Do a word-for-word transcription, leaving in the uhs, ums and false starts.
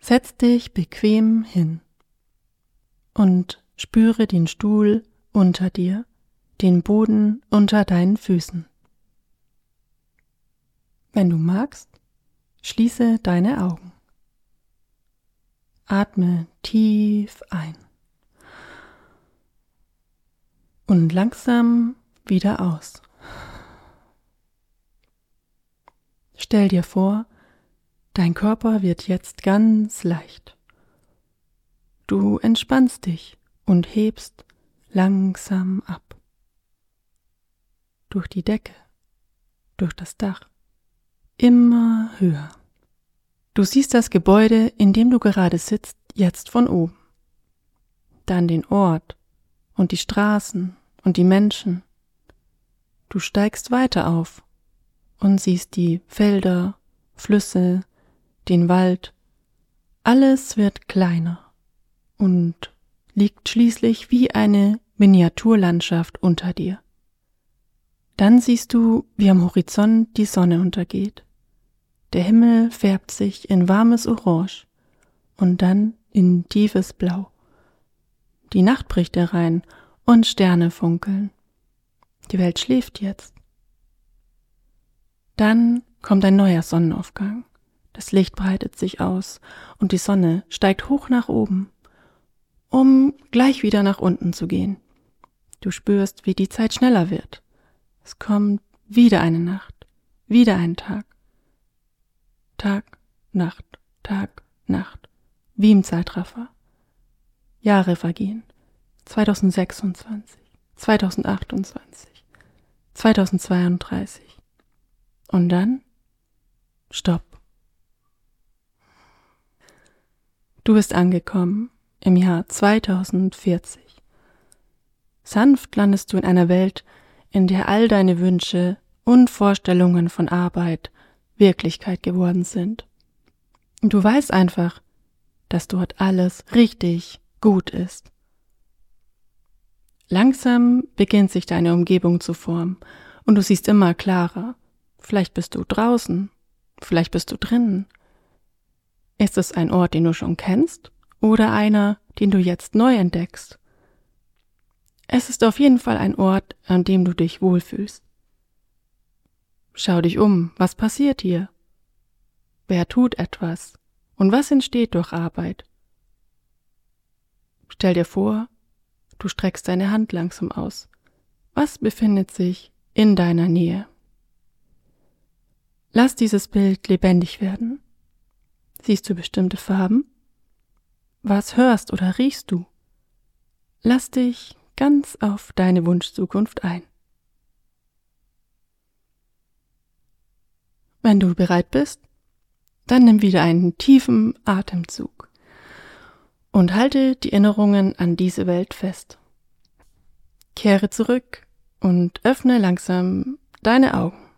Setz dich bequem hin und spüre den Stuhl unter dir, den Boden unter deinen Füßen. Wenn du magst, schließe deine Augen. Atme tief ein und langsam wieder aus. Stell dir vor, dein Körper wird jetzt ganz leicht. Du entspannst dich und hebst langsam ab. Durch die Decke, durch das Dach, immer höher. Du siehst das Gebäude, in dem du gerade sitzt, jetzt von oben. Dann den Ort und die Straßen und die Menschen. Du steigst weiter auf und siehst die Felder, Flüsse, den Wald. Alles wird kleiner und liegt schließlich wie eine Miniaturlandschaft unter dir. Dann siehst du, wie am Horizont die Sonne untergeht. Der Himmel färbt sich in warmes Orange und dann in tiefes Blau. Die Nacht bricht herein und Sterne funkeln. Die Welt schläft jetzt. Dann kommt ein neuer Sonnenaufgang. Das Licht breitet sich aus und die Sonne steigt hoch nach oben, um gleich wieder nach unten zu gehen. Du spürst, wie die Zeit schneller wird. Es kommt wieder eine Nacht, wieder ein Tag. Tag, Nacht, Tag, Nacht, wie im Zeitraffer. Jahre vergehen. zweitausendsechsundzwanzig, zweitausendachtundzwanzig, zweitausendzweiunddreißig. Und dann Stopp. Du bist angekommen im Jahr zweitausendvierzig. Sanft landest du in einer Welt, in der all deine Wünsche und Vorstellungen von Arbeit Wirklichkeit geworden sind. Und du weißt einfach, dass dort alles richtig gut ist. Langsam beginnt sich deine Umgebung zu formen und du siehst immer klarer. Vielleicht bist du draußen, vielleicht bist du drinnen. Ist es ein Ort, den du schon kennst oder einer, den du jetzt neu entdeckst? Es ist auf jeden Fall ein Ort, an dem du dich wohlfühlst. Schau dich um, was passiert hier? Wer tut etwas? Und was entsteht durch Arbeit? Stell dir vor, du streckst deine Hand langsam aus. Was befindet sich in deiner Nähe? Lass dieses Bild lebendig werden. Siehst du bestimmte Farben? Was hörst oder riechst du? Lass dich ganz auf deine Wunschzukunft ein. Wenn du bereit bist, dann nimm wieder einen tiefen Atemzug und halte die Erinnerungen an diese Welt fest. Kehre zurück und öffne langsam deine Augen.